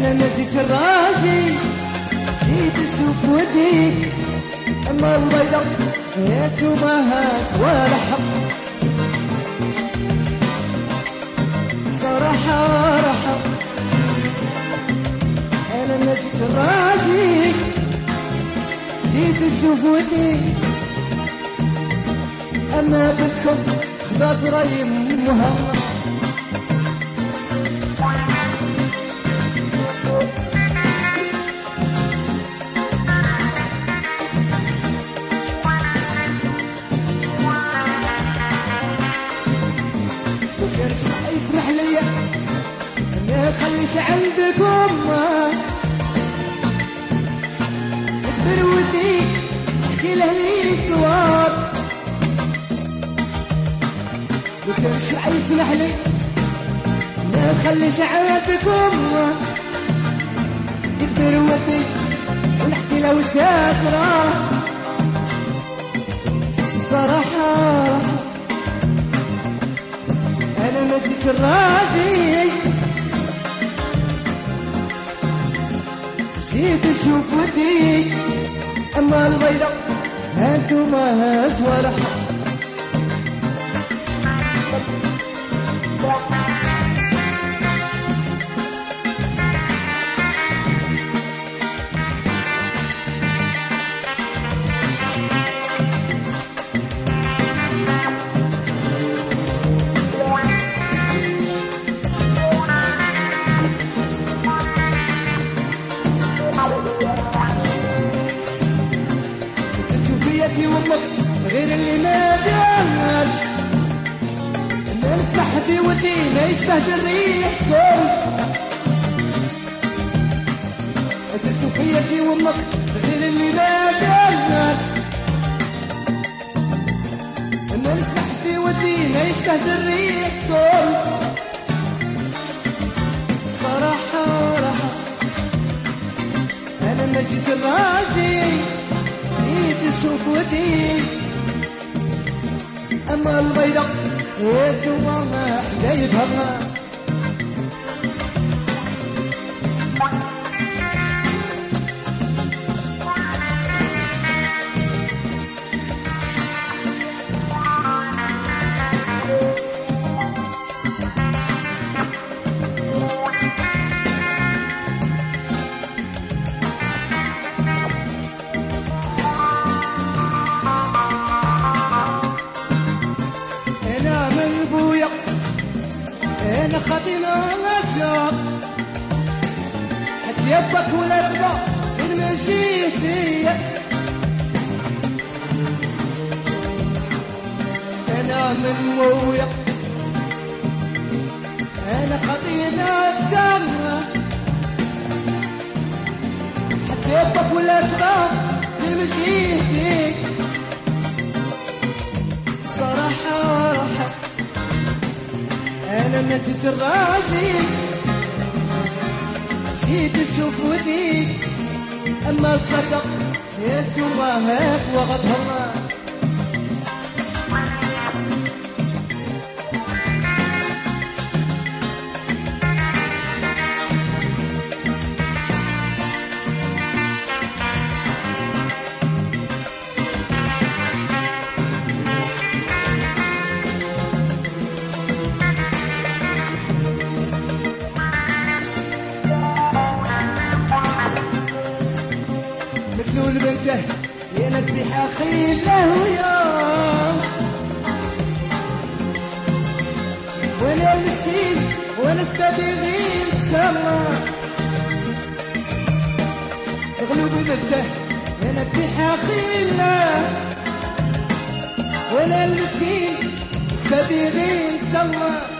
انا ماشي كراجي جيت نشوف وديك، اما البيضة ياكو ماهاش ولا حق. صراحة راحة انا ماشي كراجي جيت نشوف وديك، اما بنتكم خدات راي امها. يسمح لي ما خليش عندكم اكبر ودي احكي له لي دوار. لو كان شي يسمح لي ما خليش عندكم اكبر ودي ونحكي له وش راه. صراحة أنا ماشي كراجي جيت نشوف وديك، أما البيضة هانتو ماهاش ولا حق. وامك غير اللي ما دارش، ما نسمح في ودي ما يشبه الريح كل. درتو فيا في وامك غير اللي ما دارش، ما نسمح في ودي ما يشبه الريح كل. صراحة راحة انا ما جيت راجي تشوف ودي، اما البيضة يدوى ما حدايدها. انا خاطينا مساق حتى يبك ولا رضا من مشيتي. انا من مويا انا خاطينا مساق حتى يبك ولا رضا من مشيتي. صراحة راحة أنا نسيت الراجي جيت نشوف وديك، أما الصدق يا توما هاك وغدها. مثل بنته يا نذبح اخي له يوم، وانا مسكين وانا استبغي السما. غلوب بنته يا نذبح اخي له، وانا المسكين استبغي السما.